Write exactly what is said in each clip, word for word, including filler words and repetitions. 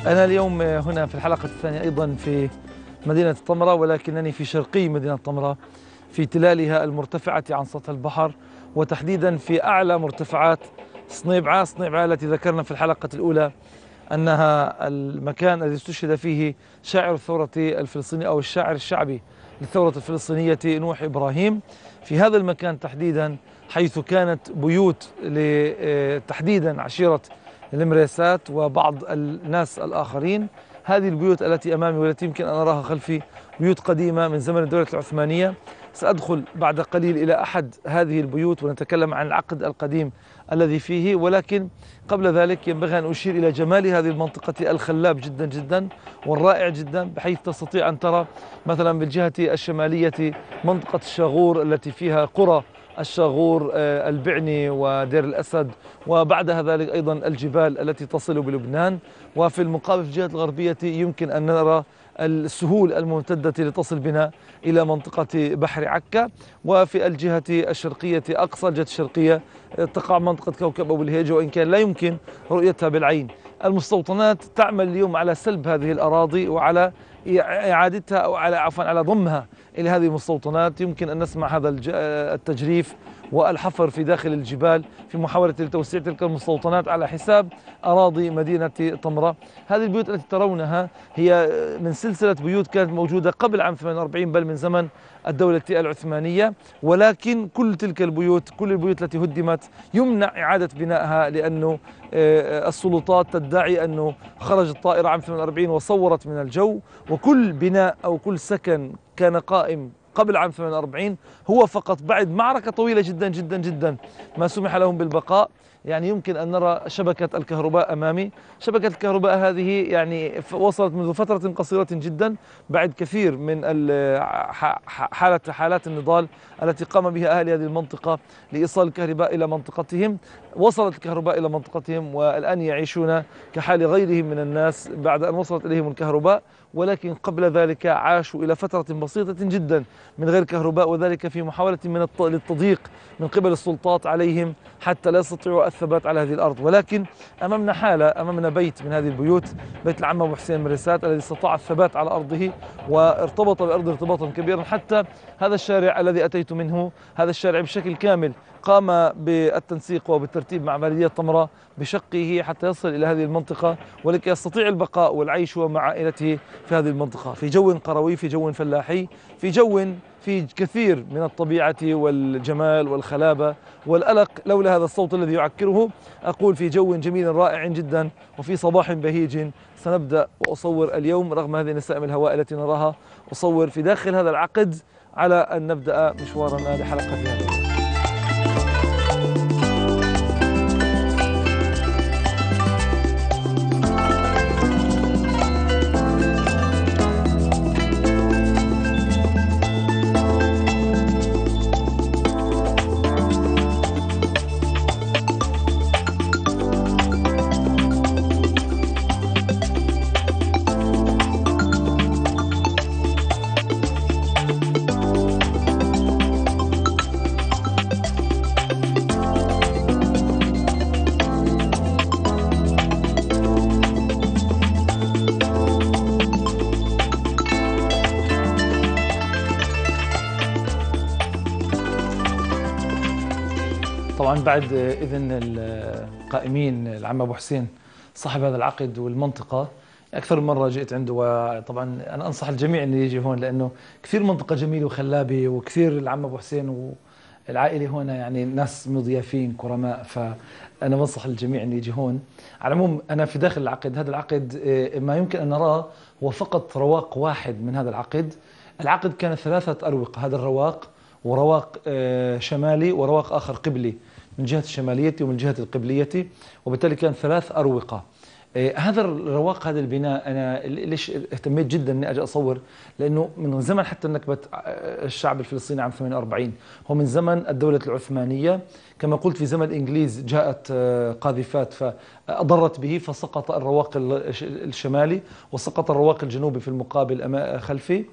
أنا اليوم هنا في الحلقة الثانية أيضا في مدينة طمرة، ولكنني في شرقي مدينة طمرة في تلالها المرتفعة عن سطح البحر، وتحديدا في أعلى مرتفعات صنيبعة. صنيبعة التي ذكرنا في الحلقة الأولى أنها المكان الذي استشهد فيه شاعر الثورة الفلسطينية أو الشاعر الشعبي للثورة الفلسطينية نوح إبراهيم. في هذا المكان تحديدا حيث كانت بيوت تحديدا عشيرة المريسات وبعض الناس الآخرين. هذه البيوت التي أمامي والتي يمكن أن أراها خلفي بيوت قديمة من زمن الدولة العثمانية. سأدخل بعد قليل إلى أحد هذه البيوت ونتكلم عن العقد القديم الذي فيه، ولكن قبل ذلك ينبغي أن أشير إلى جمال هذه المنطقة الخلاب جدا جدا والرائع جدا، بحيث تستطيع أن ترى مثلا بالجهة الشمالية منطقة الشاغور التي فيها قرى الشاغور، البعني ودير الأسد، وبعدها ذلك أيضا الجبال التي تصل بلبنان. وفي المقابل في الجهة الغربية يمكن أن نرى السهول الممتدة لتصل بنا إلى منطقة بحر عكا. وفي الجهة الشرقية أقصى الجهة الشرقية تقع منطقة كوكب أبو الهيجة، وإن كان لا يمكن رؤيتها بالعين. المستوطنات تعمل اليوم على سلب هذه الأراضي وعلى إعادتها أو على عفوا على ضمها إلى هذه المستوطنات. يمكن أن نسمع هذا التجريف والحفر في داخل الجبال في محاولة لتوسيع تلك المستوطنات على حساب أراضي مدينة طمرة. هذه البيوت التي ترونها هي من سلسلة بيوت كانت موجودة قبل عام ثمانية وأربعين، بل من زمن الدولة العثمانية، ولكن كل تلك البيوت كل البيوت التي هدمت يمنع إعادة بنائها، لأنه السلطات تدعي أنه خرجت طائرة عام ثمانية وأربعين وصورت من الجو، وكل بناء أو كل سكن كان قائم قبل عام ثمانية وأربعين هو فقط بعد معركة طويلة جدا جدا جدا ما سمح لهم بالبقاء. يعني يمكن أن نرى شبكة الكهرباء أمامي. شبكة الكهرباء هذه يعني وصلت منذ فترة قصيرة جدا بعد كثير من حالة حالات النضال التي قام بها أهل هذه المنطقة لإيصال الكهرباء إلى منطقتهم. وصلت الكهرباء إلى منطقتهم والآن يعيشون كحال غيرهم من الناس بعد أن وصلت إليهم الكهرباء، ولكن قبل ذلك عاشوا إلى فترة بسيطة جدا من غير كهرباء، وذلك في محاولة من التضييق من قبل السلطات عليهم حتى لا يستطيعوا الثبات على هذه الأرض. ولكن أمامنا حالة، أمامنا بيت من هذه البيوت، بيت العم أبو حسين مريسات الذي استطاع الثبات على أرضه وارتبط بأرضه ارتباطا كبيرا. حتى هذا الشارع الذي أتيت منه، هذا الشارع بشكل كامل قام بالتنسيق وبالترتيب مع بلدية طمرة بشقه حتى يصل إلى هذه المنطقة ولكي يستطيع البقاء والعيش مع عائلته في هذه المنطقة، في جو قروي، في جو فلاحي، في جو في كثير من الطبيعة والجمال والخلابة والألق، لولا هذا الصوت الذي يعكره. أقول في جو جميل رائع جدا وفي صباح بهيج. سنبدأ وأصور اليوم رغم هذه نسائم الهواء التي نراها، أصور في داخل هذا العقد على أن نبدأ مشوارنا لحلقة هذه. طبعا بعد إذن القائمين العم أبو حسين صاحب هذا العقد والمنطقة، أكثر من مرة جئت عنده، وطبعا أنا أنصح الجميع أن يجي هون لأنه كثير منطقة جميلة وخلابة، وكثير العم أبو حسين والعائلة هنا يعني ناس مضيافين كرماء، فأنا بنصح الجميع أن يجي هون. على العموم أنا في داخل العقد، هذا العقد ما يمكن أن نراه هو فقط رواق واحد من هذا العقد. العقد كان ثلاثة أروقة، هذا الرواق ورواق شمالي ورواق آخر قبلي من جهة الشمالية ومن الجهة القبلية، وبالتالي كان ثلاث أروقة. هذا الرواق هذا البناء أنا ليش اهتميت جدا أني أجي أصور؟ لأنه من زمن حتى نكبة الشعب الفلسطيني عام ثمانية وأربعين، هو من زمن الدولة العثمانية. كما قلت في زمن الإنجليز جاءت قاذفات فأضرت به فسقط الرواق الشمالي وسقط الرواق الجنوبي في المقابل خلفي.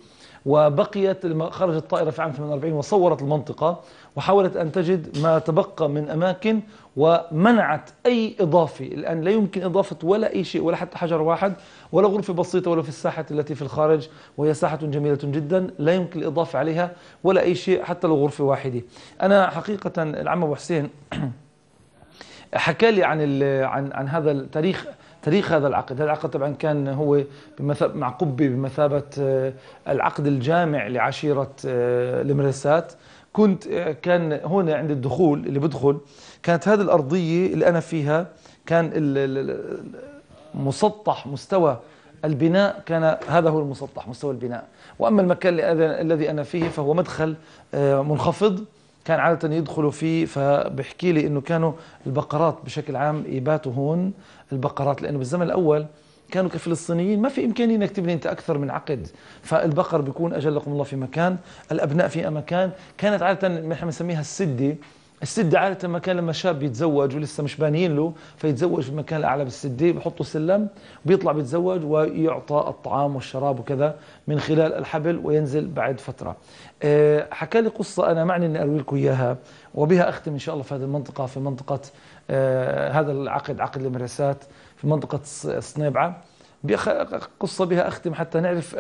وبقيت خرجت الطائرة في عام ثمانية وأربعين وصورت المنطقة وحاولت أن تجد ما تبقى من أماكن ومنعت أي إضافة. الآن لا يمكن إضافة ولا أي شيء ولا حتى حجر واحد ولا غرفة بسيطة ولا في الساحة التي في الخارج، وهي ساحة جميلة جدا لا يمكن الإضافة عليها ولا أي شيء حتى لو غرفة واحدة. أنا حقيقة العم أبو حسين حكى لي عن عن عن هذا التاريخ، تاريخ هذا العقد. هذا العقد طبعا كان هو بمثابة مع قبة بمثابة العقد الجامع لعشيرة المرسات. كنت كان هنا عند الدخول اللي بدخل كانت هذه الأرضية اللي أنا فيها كان مسطح مستوى البناء، كان هذا هو المسطح مستوى البناء. وأما المكان الذي أنا فيه فهو مدخل منخفض كان عادة يدخلوا فيه. فبحكي لي إنه كانوا البقرات بشكل عام يباتوا هون البقرات، لأنه بالزمن الأول كانوا كفلسطينيين ما في إمكانية إنك تبني أنت أكثر من عقد، فالبقر بيكون أجلكم الله في مكان، الأبناء في مكان. كانت عادة نحن بنسميها السدة. السدة عادة مكان لما شاب يتزوج ولسه مش بانيين له فيتزوج في المكان الأعلى بالسدة، بحطوا سلم بيطلع بيتزوج ويعطى الطعام والشراب وكذا من خلال الحبل وينزل بعد فترة. أه حكى لي قصة أنا معني أني أروي لكم إياها وبها أختم إن شاء الله في هذه المنطقة، في منطقة أه هذا العقد عقد المرسات في منطقة صنيبعة. قصة بها أختم حتى نعرف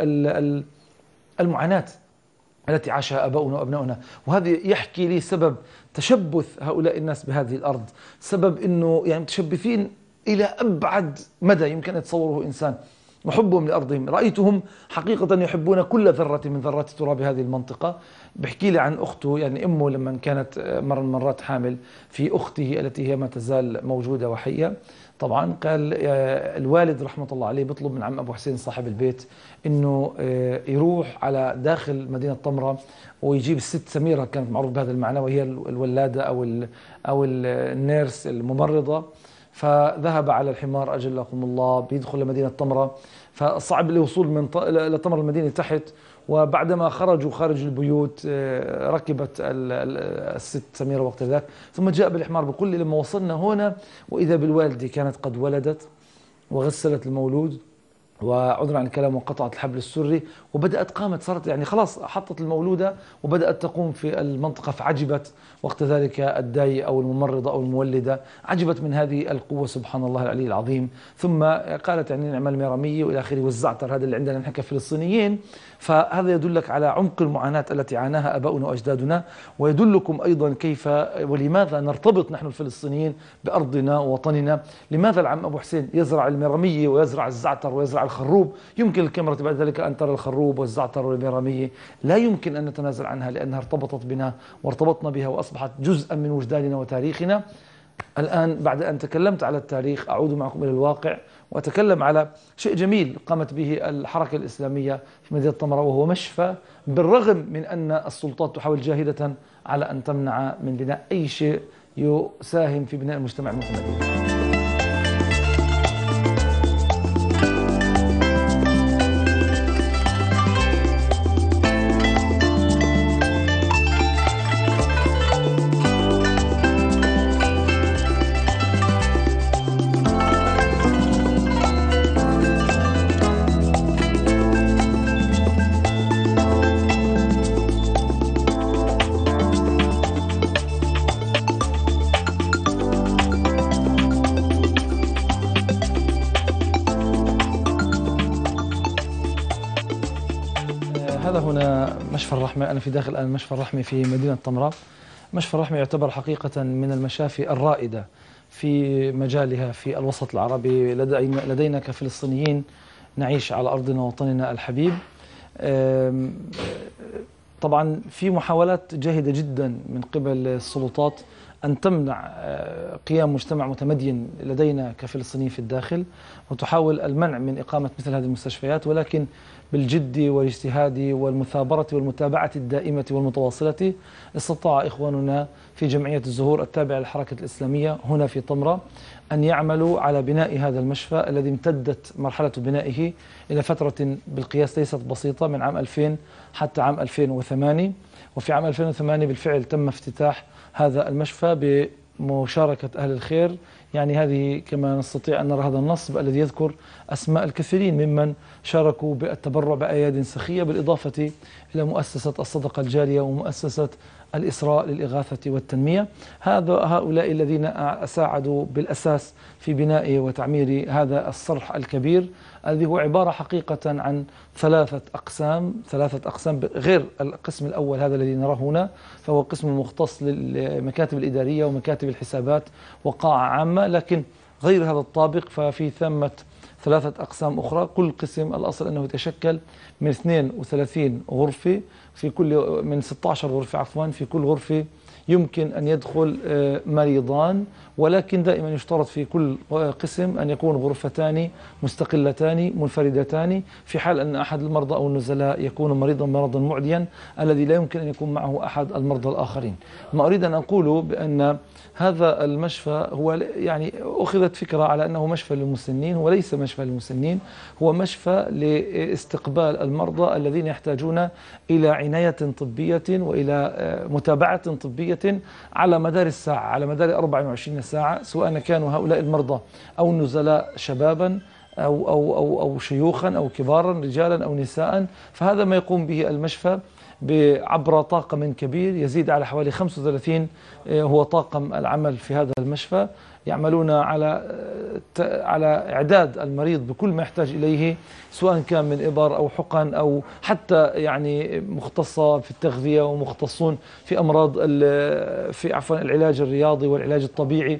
المعاناة التي عاشها آباؤنا وأبناؤنا. وهذا يحكي لي سبب تشبث هؤلاء الناس بهذه الأرض، سبب أنه يعني متشبثين إلى أبعد مدى يمكن أن يتصوره إنسان، وحبهم لأرضهم. رأيتهم حقيقة يحبون كل ذرة من ذرات تراب هذه المنطقة. بحكي لي عن أخته، يعني أمه لما كانت مرة من المرات حامل في أخته التي هي ما تزال موجودة وحية. طبعا قال الوالد رحمة الله عليه بيطلب من عم أبو حسين صاحب البيت إنه يروح على داخل مدينة طمرة ويجيب الست سميرة، كانت معروف بهذا المعنى، وهي الولادة أو ال أو النيرس الممرضة. فذهب على الحمار أجلكم الله بيدخل لمدينة طمرة، فصعب الوصول من لطمرة المدينة تحت. وبعدما خرجوا خارج البيوت ركبت الست سميرة وقت ذاك، ثم جاء بالحمار بيقول لي لما وصلنا هنا وإذا بالوالدة كانت قد ولدت وغسلت المولود وعذرا عن الكلام وقطعت الحبل السري وبدأت قامت صارت يعني خلاص حطت المولودة وبدأت تقوم في المنطقة. فعجبت وقت ذلك الداي أو الممرضة أو المولدة، عجبت من هذه القوة سبحان الله العلي العظيم. ثم قالت يعني نعمل ميرامية وإلى آخره والزعتر هذا اللي عندنا نحن كفلسطينيين. فهذا يدلك على عمق المعاناة التي عاناها آباؤنا وأجدادنا، ويدلكم أيضا كيف ولماذا نرتبط نحن الفلسطينيين بأرضنا ووطننا. لماذا العم أبو حسين يزرع الميرامية ويزرع الزعتر ويزرع الخروب؟ يمكن الكاميرا بعد ذلك أن ترى الخروب والزعتر والميرامية، لا يمكن أن نتنازل عنها لأنها ارتبطت بنا وارتبطنا بها وأصبحت جزءا من وجداننا وتاريخنا. الآن بعد أن تكلمت على التاريخ أعود معكم إلى الواقع وأتكلم على شيء جميل قامت به الحركة الإسلامية في مدينة طمرة، وهو مشفى، بالرغم من أن السلطات تحاول جاهدة على أن تمنع من بناء أي شيء يساهم في بناء المجتمع المتمدن. هذا هنا مشفى الرحمة. أنا في داخل الآن مشفى الرحمة في مدينة طمرة. مشفى الرحمة يعتبر حقيقة من المشافي الرائدة في مجالها في الوسط العربي. لدينا كفلسطينيين نعيش على أرضنا ووطننا الحبيب. طبعا في محاولات جاهدة جدا من قبل السلطات أن تمنع قيام مجتمع متمدين لدينا كفلسطينيين في الداخل، وتحاول المنع من إقامة مثل هذه المستشفيات، ولكن بالجد والاجتهاد والمثابرة والمتابعة الدائمة والمتواصلة استطاع إخواننا في جمعية الزهور التابعة للحركة الإسلامية هنا في طمرة أن يعملوا على بناء هذا المشفى الذي امتدت مرحلة بنائه إلى فترة بالقياس ليست بسيطة، من عام ألفين حتى عام ألفين وثمانية. وفي عام ألفين وثمانية بالفعل تم افتتاح هذا المشفى بمشاركة أهل الخير، يعني هذه كما نستطيع أن نرى هذا النصب الذي يذكر أسماء الكثيرين ممن شاركوا بالتبرع بأياد سخية، بالإضافة إلى مؤسسة الصدقة الجارية ومؤسسة الإسراء للإغاثة والتنمية. هذا هؤلاء الذين ساعدوا بالأساس في بناء وتعمير هذا الصرح الكبير الذي هو عبارة حقيقة عن ثلاثة أقسام ثلاثة أقسام غير القسم الأول هذا الذي نراه هنا، فهو قسم مختص للمكاتب الإدارية ومكاتب الحسابات وقاعة عامة، لكن غير هذا الطابق ففي ثمة ثلاثة أقسام أخرى. كل قسم الأصل أنه يتشكل من اثنين وثلاثين غرفة، في كل من ستة عشر غرفة عفوا، في كل غرفة يمكن أن يدخل مريضان، ولكن دائما يشترط في كل قسم أن يكون غرفتان مستقلتان منفردتان في حال أن أحد المرضى أو النزلاء يكون مريضا مرضا معديا الذي لا يمكن أن يكون معه أحد المرضى الآخرين. ما أريد أن أقوله بأن هذا المشفى هو يعني أخذت فكرة على أنه مشفى للمسنين، وليس مشفى للمسنين، هو مشفى لاستقبال المرضى الذين يحتاجون إلى عناية طبية وإلى متابعة طبية على مدار الساعة، على مدار أربع وعشرين ساعة، سواء كانوا هؤلاء المرضى أو النزلاء شبابا أو, أو, أو, أو شيوخا أو كبارا رجالا أو نساء. فهذا ما يقوم به المشفى عبر طاقم كبير يزيد على حوالي خمسة وثلاثين هو طاقم العمل في هذا المشفى، يعملون على على إعداد المريض بكل ما يحتاج إليه، سواء كان من إبر أو حقن أو حتى يعني مختصة في التغذية ومختصون في أمراض في عفوا العلاج الرياضي والعلاج الطبيعي.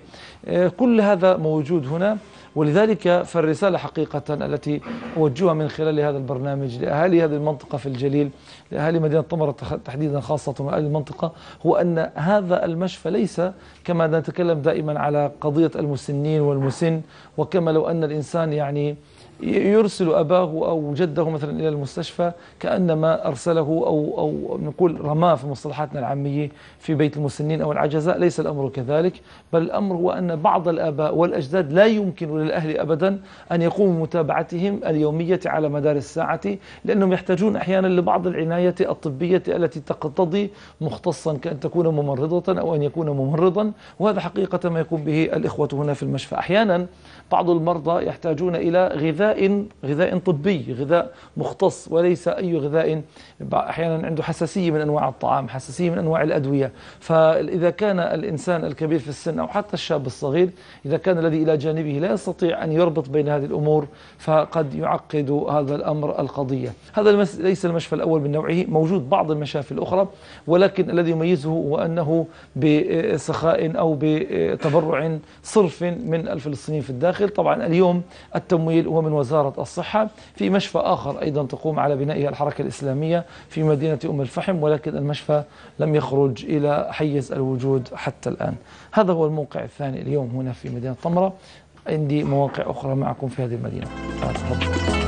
كل هذا موجود هنا، ولذلك فالرسالة حقيقة التي أوجهها من خلال هذا البرنامج لأهالي هذه المنطقة في الجليل، لأهالي مدينة طمرة تحديدا خاصة وأهالي المنطقة، هو أن هذا المشفى ليس كما نتكلم دائما على قضية المسنين والمسن، وكما لو أن الإنسان يعني يرسل أباه أو جده مثلا إلى المستشفى كأنما أرسله أو, أو نقول رماه في مصطلحاتنا العامية في بيت المسنين أو العجزاء. ليس الأمر كذلك، بل الأمر هو أن بعض الآباء والأجداد لا يمكن للأهل أبدا أن يقوموا بمتابعتهم اليومية على مدار الساعة، لأنهم يحتاجون أحيانا لبعض العناية الطبية التي تقتضي مختصا كأن تكون ممرضة أو أن يكون ممرضا، وهذا حقيقة ما يقوم به الإخوة هنا في المشفى. أحيانا بعض المرضى يحتاجون إلى غذاء غذاء طبي، غذاء مختص وليس أي غذاء، أحيانا عنده حساسية من أنواع الطعام، حساسية من أنواع الأدوية. فإذا كان الإنسان الكبير في السن أو حتى الشاب الصغير إذا كان الذي إلى جانبه لا يستطيع أن يربط بين هذه الأمور فقد يعقد هذا الأمر القضية. هذا ليس المشفى الأول من نوعه، موجود بعض المشافي الأخرى، ولكن الذي يميزه هو أنه بسخاء أو بتبرع صرف من الفلسطينيين في الداخل. طبعا اليوم التمويل هو من وزارة الصحة. في مشفى آخر أيضا تقوم على بنائه الحركة الإسلامية في مدينة أم الفحم، ولكن المشفى لم يخرج إلى حيز الوجود حتى الآن. هذا هو الموقع الثاني اليوم هنا في مدينة طمرة. عندي مواقع أخرى معكم في هذه المدينة. تفضل.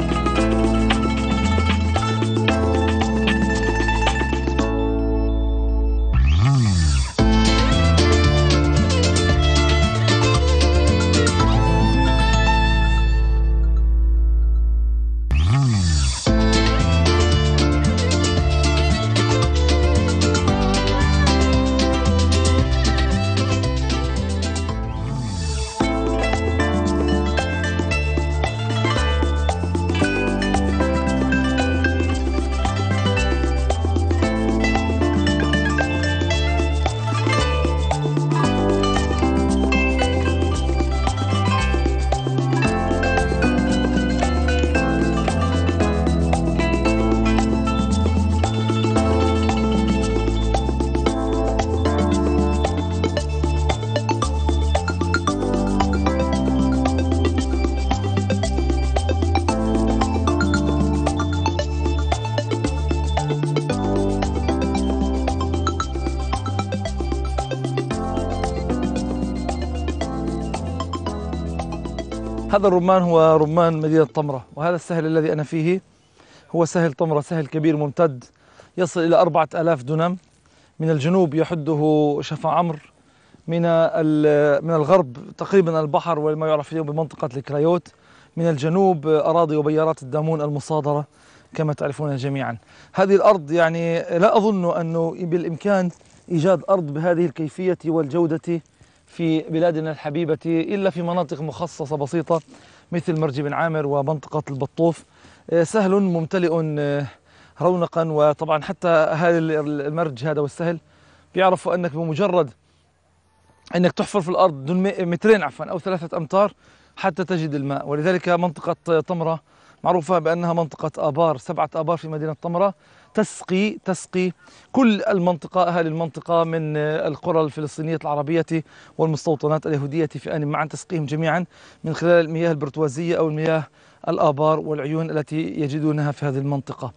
هذا الرمان هو رمان مدينة طمرة، وهذا السهل الذي أنا فيه هو سهل طمرة، سهل كبير ممتد يصل إلى أربعة آلاف دونم. من الجنوب يحده شفا عمرو، من من الغرب تقريبا البحر وما يعرف اليوم بمنطقة الكرايوت، من الجنوب أراضي وبيارات الدامون المصادرة كما تعرفون جميعا. هذه الأرض يعني لا أظن أنه بالإمكان إيجاد أرض بهذه الكيفية والجودة في بلادنا الحبيبة إلا في مناطق مخصصة بسيطة مثل مرج بن عامر ومنطقة البطوف. سهل ممتلئ رونقا، وطبعا حتى أهالي المرج هذا والسهل بيعرفوا أنك بمجرد أنك تحفر في الأرض دون مترين عفوا أو ثلاثة أمتار حتى تجد الماء. ولذلك منطقة طمرة معروفة بأنها منطقة آبار، سبعة آبار في مدينة طمرة تسقي تسقي كل المنطقة، أهالي المنطقة من القرى الفلسطينية العربية والمستوطنات اليهودية في آن معا، تسقيهم جميعا من خلال المياه البرتوازية أو المياه الآبار والعيون التي يجدونها في هذه المنطقة.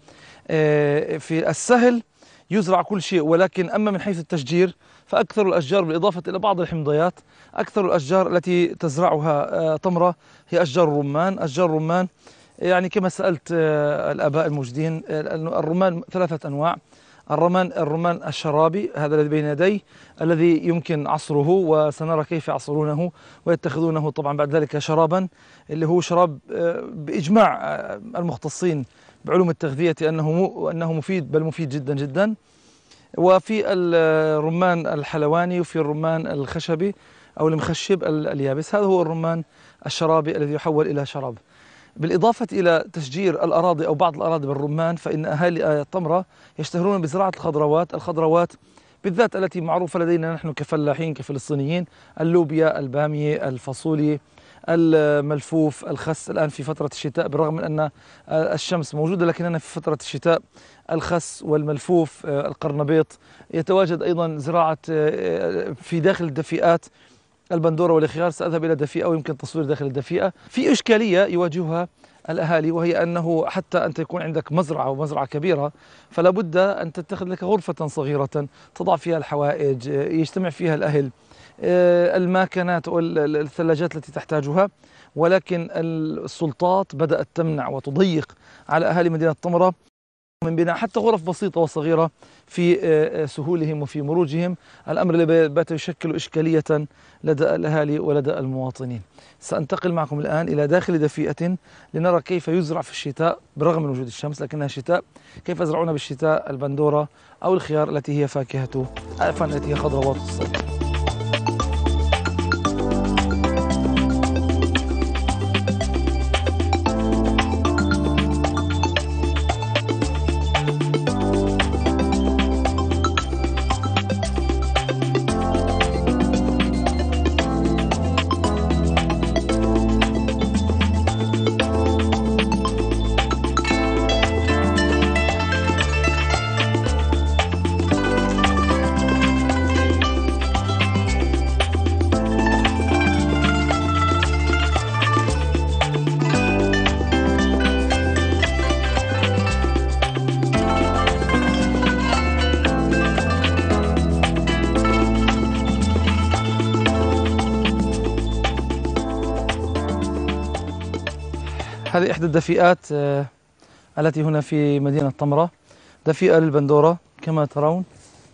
في السهل يزرع كل شيء، ولكن أما من حيث التشجير فأكثر الأشجار بالإضافة إلى بعض الحمضيات، أكثر الأشجار التي تزرعها طمرة هي أشجار الرمان. أشجار الرمان يعني كما سألت الآباء الموجودين، الرمان ثلاثة أنواع. الرمان الرمان الشرابي هذا الذي بين يدي الذي يمكن عصره، وسنرى كيف يعصرونه ويتخذونه طبعا بعد ذلك شرابا، اللي هو شراب بإجماع المختصين بعلوم التغذية أنه أنه مفيد، بل مفيد جدا جدا. وفي الرمان الحلواني وفي الرمان الخشبي أو المخشب اليابس، هذا هو الرمان الشرابي الذي يحول إلى شراب. بالإضافة إلى تشجير الأراضي أو بعض الأراضي بالرمان، فإن أهالي طمرة يشتهرون بزراعة الخضروات. الخضروات بالذات التي معروفة لدينا نحن كفلاحين كفلسطينيين: اللوبيا، البامية، الفاصوليا، الملفوف، الخس. الآن في فترة الشتاء بالرغم من أن الشمس موجودة، لكننا في فترة الشتاء الخس والملفوف، القرنبيط. يتواجد أيضا زراعة في داخل الدفيئات البندورة والخيار. سأذهب إلى دفيئة ويمكن تصوير داخل الدفيئة. في إشكالية يواجهها الأهالي، وهي أنه حتى أنت يكون عندك مزرعة ومزرعة كبيرة فلا بد أن تتخذ لك غرفة صغيرة تضع فيها الحوائج، يجتمع فيها الأهل، الماكنات والثلاجات التي تحتاجها. ولكن السلطات بدأت تمنع وتضيق على أهالي مدينة طمرة من بناء حتى غرف بسيطة وصغيرة في سهولهم وفي مروجهم، الأمر اللي بات يشكل إشكالية لدى الأهالي ولدى المواطنين. سأنتقل معكم الآن إلى داخل دفيئة لنرى كيف يزرع في الشتاء بالرغم من وجود الشمس، لكنها شتاء، كيف يزرعون بالشتاء البندورة أو الخيار التي هي فاكهة عفوا التي هي خضروات الصيف. هذه إحدى الدفيئات التي هنا في مدينة طمرة، دفيئة للبندورة كما ترون.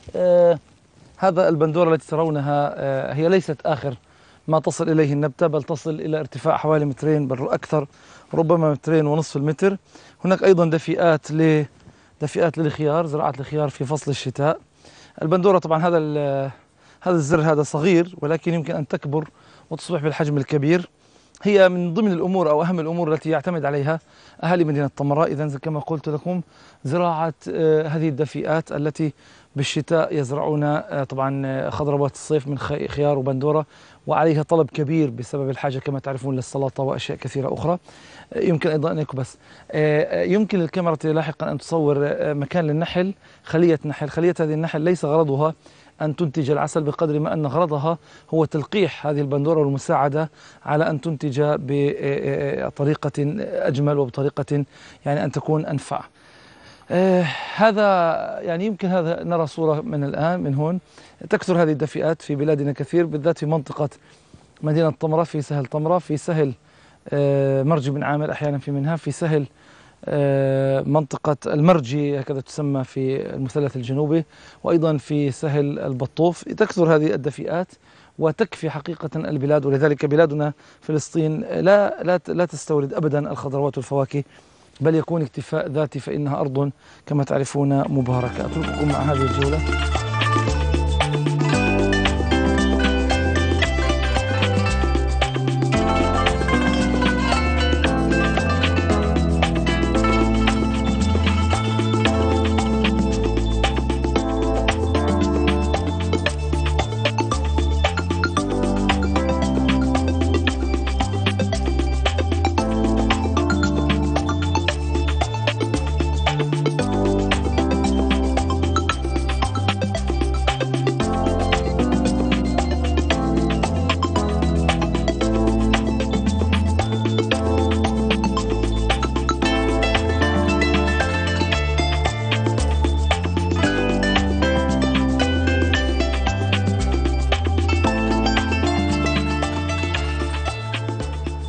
هذا البندورة التي ترونها هي ليست آخر ما تصل إليه النبتة، بل تصل إلى ارتفاع حوالي مترين بل أكثر، ربما مترين ونصف المتر. هناك أيضا دفيئات ل دفيئات للخيار، زراعة الخيار في فصل الشتاء. البندورة طبعا هذا هذا الزر هذا صغير، ولكن يمكن أن تكبر وتصبح بالحجم الكبير. هي من ضمن الأمور أو أهم الأمور التي يعتمد عليها أهالي مدينة طمرة. إذن كما قلت لكم زراعة هذه الدفيئات التي بالشتاء يزرعون طبعا خضروات الصيف من خيار وبندورة، وعليها طلب كبير بسبب الحاجة كما تعرفون للسلطة وأشياء كثيرة أخرى. يمكن أيضا أن يكبس. يمكن للكاميرا لاحقا أن تصور مكان للنحل، خلية نحل. خلية هذه النحل ليس غرضها أن تنتج العسل بقدر ما أن غرضها هو تلقيح هذه البندورة والمساعدة على أن تنتج بطريقة أجمل وبطريقة يعني أن تكون أنفع. آه هذا يعني يمكن هذا نرى صورة من الآن من هون. تكثر هذه الدفيئات في بلادنا كثير، بالذات في منطقة مدينة طمرة، في سهل طمرة، في سهل آه مرج بن عامر أحيانا في منها، في سهل آه منطقة المرجي هكذا تسمى في المثلث الجنوبي، وأيضا في سهل البطوف. تكثر هذه الدفيئات وتكفي حقيقة البلاد، ولذلك بلادنا فلسطين لا لا لا تستورد أبدا الخضروات والفواكه، بل يكون اكتفاء ذاتي، فإنها أرض كما تعرفون مباركة. أترككم مع هذه الجولة.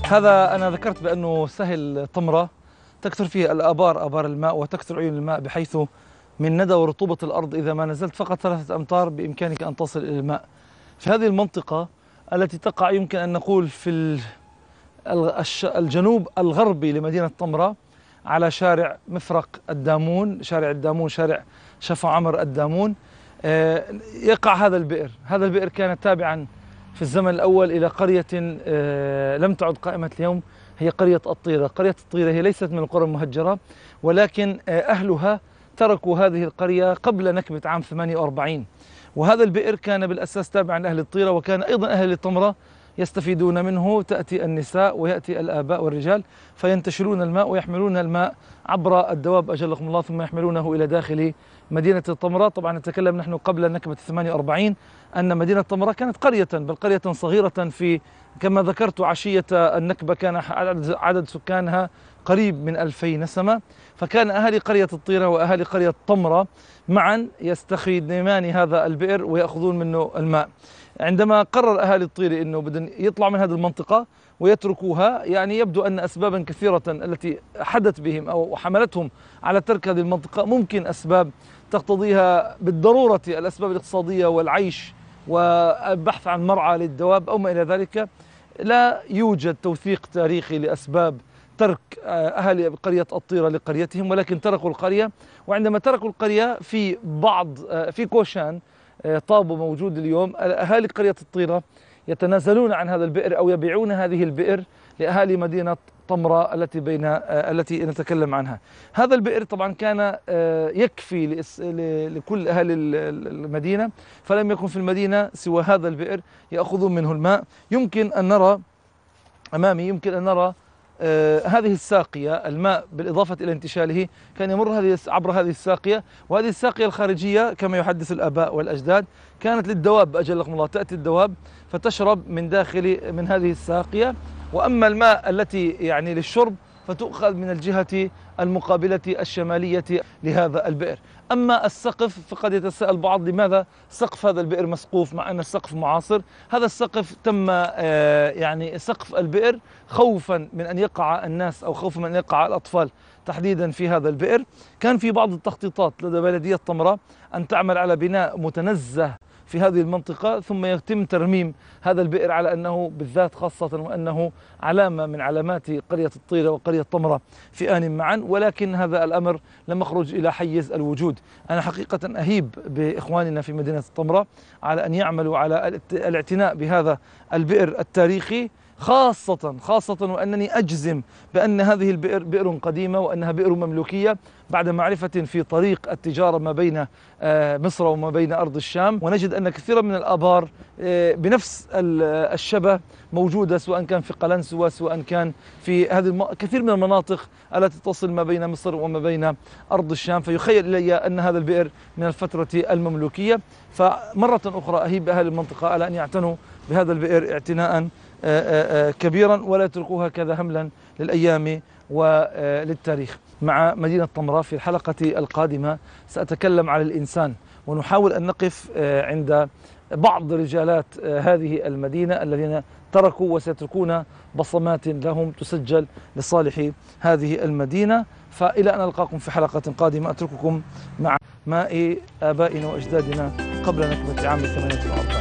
هذا أنا ذكرت بأنه سهل طمرة تكثر فيه الآبار، آبار الماء، وتكثر عيون الماء، بحيث من ندى ورطوبة الأرض إذا ما نزلت فقط ثلاثة أمتار بإمكانك أن تصل إلى الماء. في هذه المنطقة التي تقع يمكن أن نقول في الجنوب الغربي لمدينة طمرة، على شارع مفرق الدامون، شارع الدامون، شارع شفا عمر الدامون، يقع هذا البئر. هذا البئر كان تابعا في الزمن الأول إلى قرية لم تعد قائمة اليوم، هي قرية الطيرة. قرية الطيرة هي ليست من القرى المهجرة، ولكن أهلها تركوا هذه القرية قبل نكبة عام ثمانية وأربعين، وهذا البئر كان بالأساس تابعا لأهل الطيرة، وكان أيضا أهل طمرة يستفيدون منه. تأتي النساء ويأتي الآباء والرجال فينتشلون الماء ويحملون الماء عبر الدواب أجلكم الله، ثم يحملونه إلى داخل مدينة طمرة. طبعا نتكلم نحن قبل نكبة ثمانية وأربعين أن مدينة طمرة كانت قرية، بل قرية صغيرة، في كما ذكرت عشية النكبة كان عدد سكانها قريب من ألفي نسمة. فكان أهالي قرية الطيرة وأهالي قرية طمرة معا يستخدمان هذا البئر ويأخذون منه الماء. عندما قرر أهالي الطيرة أنه بدهم يطلعوا من هذه المنطقة ويتركوها، يعني يبدو أن أسبابا كثيرة التي حدت بهم أو حملتهم على ترك هذه المنطقة، ممكن أسباب تقتضيها بالضرورة الأسباب الاقتصادية والعيش والبحث عن مرعى للدواب أو ما إلى ذلك. لا يوجد توثيق تاريخي لأسباب ترك أهل قرية الطيرة لقريتهم، ولكن تركوا القرية. وعندما تركوا القرية في بعض في كوشان طابو موجود اليوم، أهالي قرية الطيرة يتنازلون عن هذا البئر أو يبيعون هذه البئر لأهالي مدينة طمرة التي بين التي نتكلم عنها. هذا البئر طبعا كان يكفي لكل أهل المدينة، فلم يكن في المدينة سوى هذا البئر يأخذون منه الماء. يمكن أن نرى أمامي يمكن أن نرى آه هذه الساقية، الماء بالإضافة إلى انتشاله كان يمر هذه عبر هذه الساقية، وهذه الساقية الخارجية كما يحدث الآباء والأجداد كانت للدواب أجلكم الله، تأتي الدواب فتشرب من داخل من هذه الساقية. وأما الماء التي يعني للشرب فتؤخذ من الجهة المقابلة الشمالية لهذا البئر. أما السقف فقد يتساءل بعض لماذا سقف هذا البئر مسقوف مع أن السقف معاصر. هذا السقف تم يعني سقف البئر خوفا من أن يقع الناس أو خوفا من أن يقع الأطفال تحديدا في هذا البئر. كان في بعض التخطيطات لدى بلدية طمرة أن تعمل على بناء متنزه في هذه المنطقة، ثم يتم ترميم هذا البئر على أنه بالذات خاصة وأنه علامة من علامات قرية الطيرة وقرية طمرة في آن معا، ولكن هذا الأمر لم يخرج إلى حيز الوجود. أنا حقيقة أهيب بإخواننا في مدينة طمرة على أن يعملوا على الاعتناء بهذا البئر التاريخي، خاصة خاصة وأنني أجزم بأن هذه البئر بئر قديمة وأنها بئر مملوكية بعد معرفة في طريق التجارة ما بين مصر وما بين أرض الشام. ونجد أن كثيرا من الآبار بنفس الشبه موجودة، سواء كان في قلنسوة سواء كان في هذه الم... كثير من المناطق التي تصل ما بين مصر وما بين أرض الشام. فيخيل إلي أن هذا البئر من الفترة المملوكية. فمرة أخرى أهيب أهل المنطقة على أن يعتنوا بهذا البئر اعتناء كبيرا ولا يتركوها هكذا هملا للأيام وللتاريخ. مع مدينة طمرة في الحلقة القادمة سأتكلم على الإنسان، ونحاول أن نقف عند بعض رجالات هذه المدينة الذين تركوا وسيتركون بصمات لهم تسجل لصالح هذه المدينة. فإلى أن ألقاكم في حلقة قادمة أترككم مع ماء آبائنا وأجدادنا قبل نكبة عام ثمانية وأربعين.